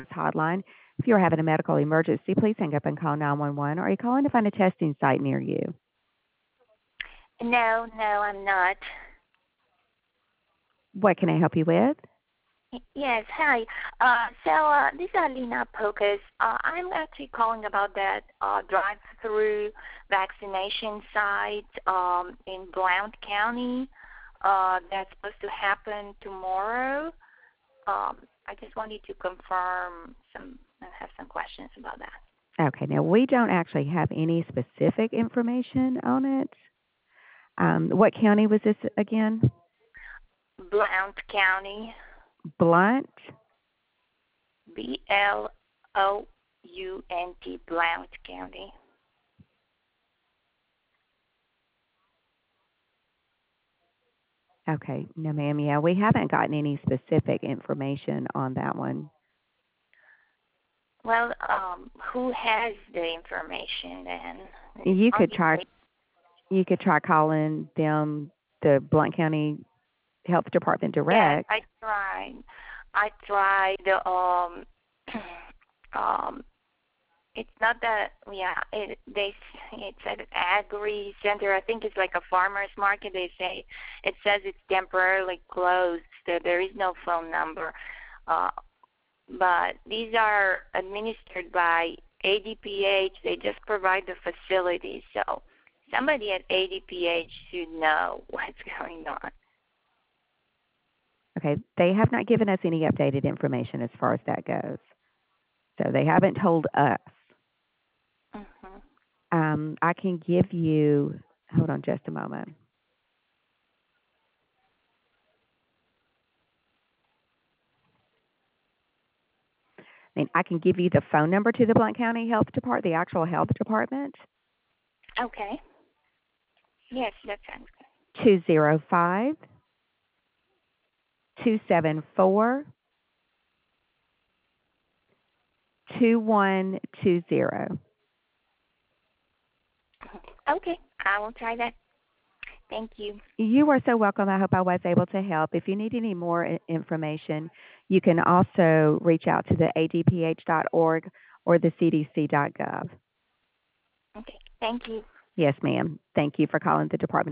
hotline. If you're having a medical emergency, please hang up and call 911. Or are you calling to find a testing site near you? No, I'm not. What can I help you with? Yes, hi. This is Alina Pocus. I'm actually calling about that drive-through vaccination site in Blount County that's supposed to happen tomorrow. I just wanted to confirm I have some questions about that. Okay, now we don't actually have any specific information on it. What county was this again? Blount County. Blunt? Blount, Blount County. Okay, no ma'am, yeah, we haven't gotten any specific information on that one. Well, who has the information then? You could try calling them, the Blount County Health Department direct. Yes, I tried. It's not that. Yeah, it's at an agri center. I think it's like a farmer's market. They say it says it's temporarily closed. There is no phone number. But these are administered by ADPH. They just provide the facilities. So somebody at ADPH should know what's going on. Okay, they have not given us any updated information as far as that goes. So they haven't told us. Mm-hmm. I can give you, hold on just a moment. I can give you the phone number to the Blount County Health Department, the actual health department. Okay. Yes, that sounds good. 205 274 2120. Okay, I will try that. Thank you. You are so welcome. I hope I was able to help. If you need any more information, you can also reach out to the adph.org or the cdc.gov. Okay, thank you. Yes, ma'am. Thank you for calling the Department